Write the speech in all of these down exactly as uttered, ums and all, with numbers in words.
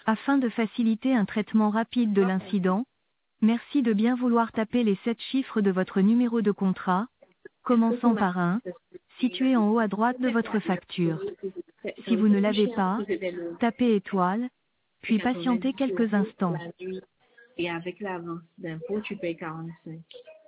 Afin de faciliter un traitement rapide de l'incident, merci de bien vouloir taper les sept chiffres de votre numéro de contrat, commençant par un, situé en haut à droite de votre facture. Si vous ne l'avez pas, tapez étoile, puis patientez quelques instants. Et avec l'avance d'impôt, tu payes quarante-cinq.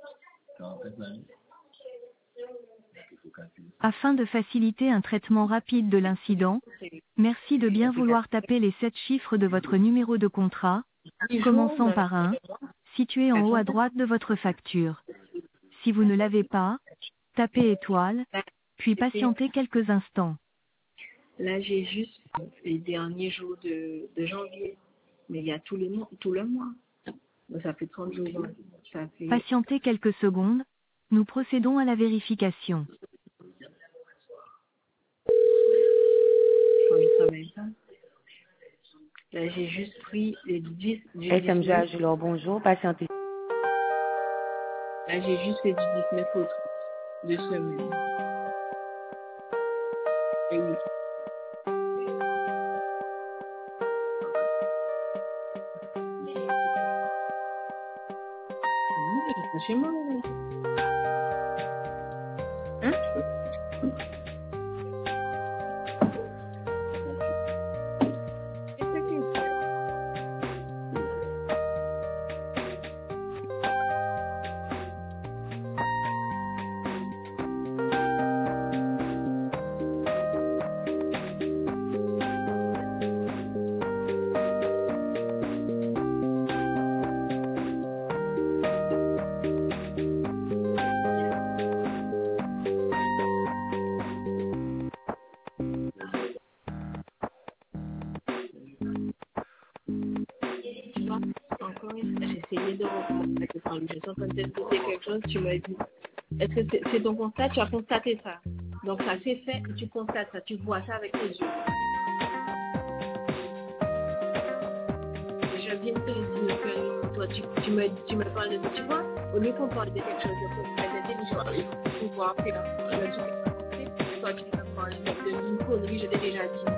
Afin de faciliter un traitement rapide de l'incident, merci de bien vouloir taper les sept chiffres de votre numéro de contrat, commençant par un, situé en haut à droite de votre facture. Si vous ne l'avez pas, tapez étoile, puis patientez quelques instants. Là, j'ai juste les derniers jours de, de janvier. Mais il y a tous les mois, tout le mois. Donc, ça fait trente jours. Ça fait... Patientez quelques secondes. Nous procédons à la vérification. Là, j'ai juste pris les dix du S M G dix-neuf. Agilor, bonjour, patientez. Là, j'ai juste fait du dix-neuf autres. Deux semaines. Et oui. Oui, chez moi. Hein? Encore une fois, j'ai essayé de reprendre avec le temps. Je suis en train de te poser quelque chose, tu m'as dit, est-ce que c'est c'est ton constat? Tu as constaté ça. Donc ça c'est fait, tu constates ça, tu vois ça avec tes yeux. Je viens de te dire que non, toi tu, tu me tu me parles de tu vois, au lieu qu'on parle de quelque chose de intelligent, il faut voir que là, je dis que toi tu me parles de une connerie, je t'ai déjà dit.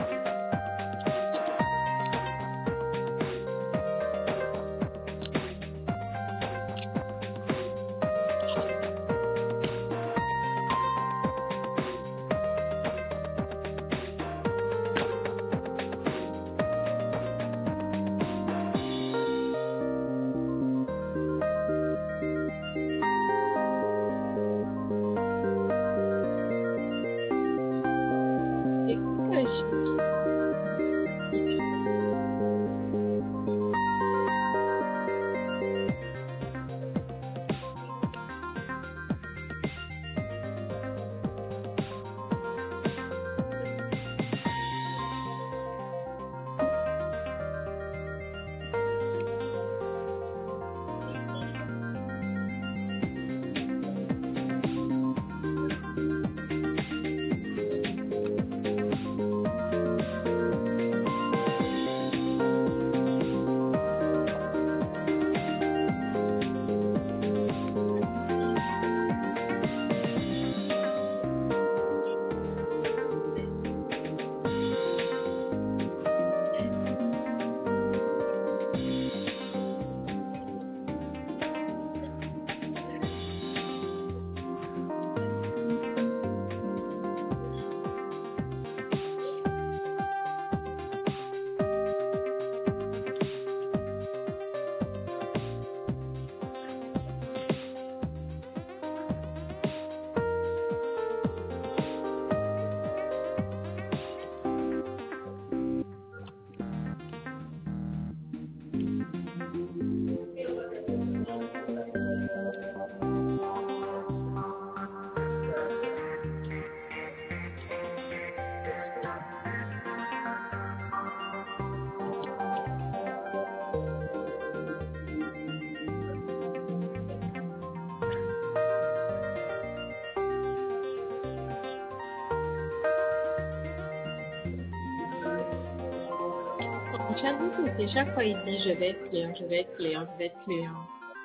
C'est chaque fois il dit je vais être client, je vais être client, je vais être client.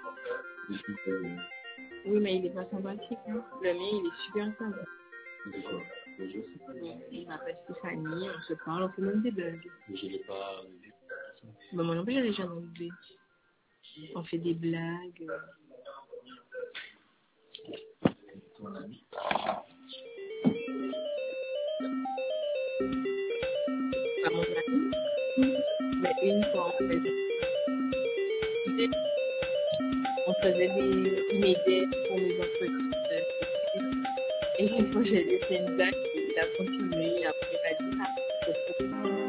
Oui, mais il est pas sympathique. Hein. Le mien, il est super sympa. Il m'appelle Stéphanie, on se parle, on fait même des blagues. Je l'ai pas vu. Ben, moi non plus, j'allais jamais oublié. On fait des blagues. euh. Pas mon ami, mais une fois, on faisait, on faisait des, il m'aidait pour mes entretiens. de- Et une fois, j'ai laissé une blague et il a continué. Après, il m'a dit, ah, c'est trop.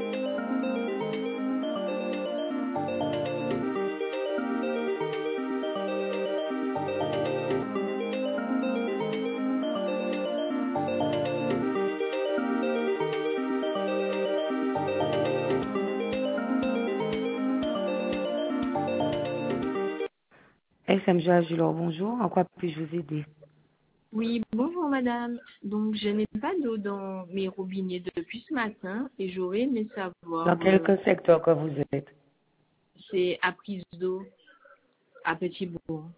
S M J Agilor, bonjour. En quoi puis-je vous aider? Oui, bonjour madame. Donc, je n'ai pas d'eau dans mes robinets depuis ce matin et j'aurais aimé savoir, Dans quel euh, secteur que vous êtes? c'est à prise d'eau à Petit-Bourg.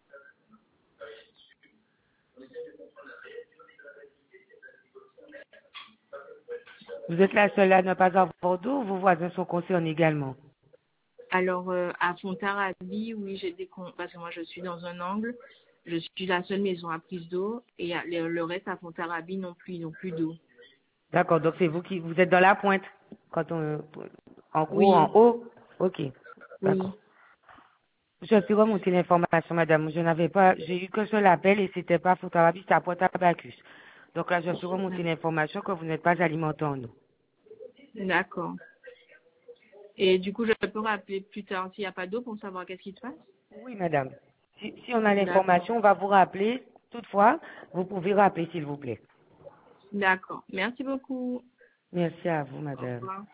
Vous êtes la seule à ne pas avoir d'eau ou vos voisins sont concernés également? Alors, euh, à Fontarabie, oui, j'ai des con... parce que moi, je suis dans un angle. Je suis la seule maison à prise d'eau et à- le, le reste à Fontarabie non plus, ils n'ont plus d'eau. D'accord, donc c'est vous qui vous êtes dans la pointe. Quand on en gros en Oui, haut? Ok, oui. d'accord. Je peux remonter l'information, madame. Je n'avais pas, j'ai eu que seul appel et c'était pas Fontarabie, c'était à Pointe-à-Bacchus. Donc là, je peux remonter l'information que vous n'êtes pas alimenté en eau. D'accord. Et du coup, je peux rappeler plus tard s'il n'y a pas d'eau pour savoir qu'est-ce qui se passe? Oui, madame. Si, si on a D'accord. l'information, on va vous rappeler. Toutefois, vous pouvez rappeler, s'il vous plaît. D'accord. Merci beaucoup. Merci à vous, Au madame. revoir.